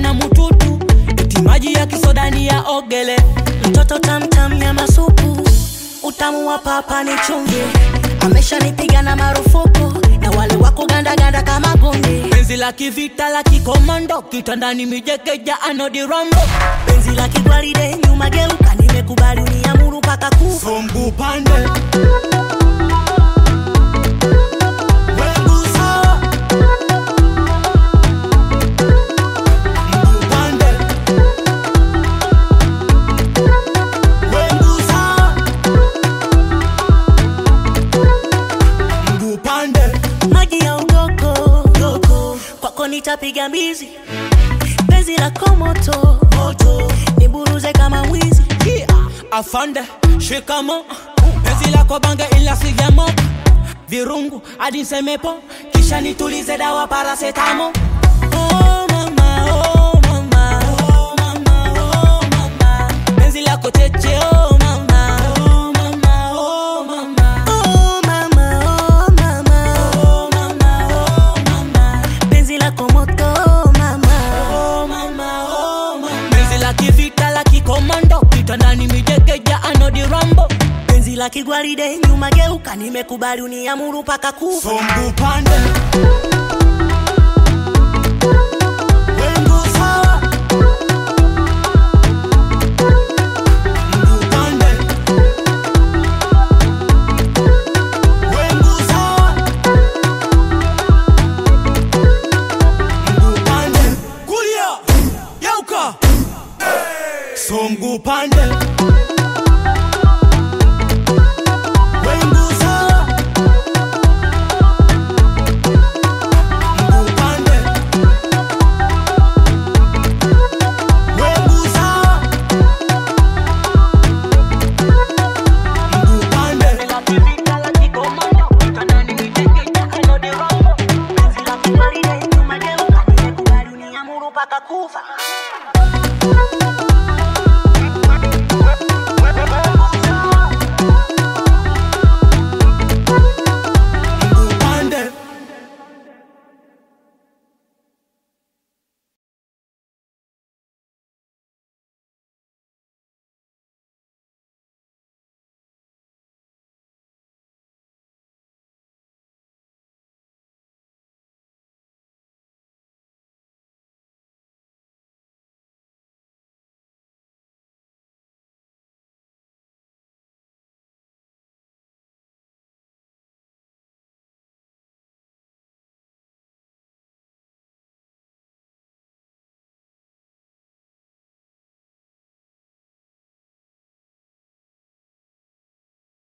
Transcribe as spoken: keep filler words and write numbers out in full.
na mututu, eti maji ya kisoda ni ya ogele. Mtoto tam tam ya masupu, utamu wa papa ni chumvi. Amesha nipiga na marufuku, na wale wako ganda ganda kama gundi. Penzi la kivita la kikomando, kitandani mijekeja anodi rambo. Penzi la kigwaride nyuma geuka, nimekubali uniamuru paka kufa. Sombu pande maji ya ugoko, goko, kwako nitapiga mbizi. Penzi la komoto, moto, niburuze kama mwizi. Yeah. Afande, shikamo, penzi la kobange ila sigamo. Virungu, adi semepo, kisha nitulize dawa parasetamo. Oh mama, oh mama, oh mama, oh mama. Penzi la koteche, oh mama, oh mama, oh mama. Oh mama, oh mama, Oh mama, oh mama. penzi la komoto, mama. Oh mama, oh mama. Penzi la kivita la kikomando, kitandani mijekeja anodi rambo. Penzi la kigwaride nyuma geuka, nimekubali uniamuru paka kufa. Sombu pande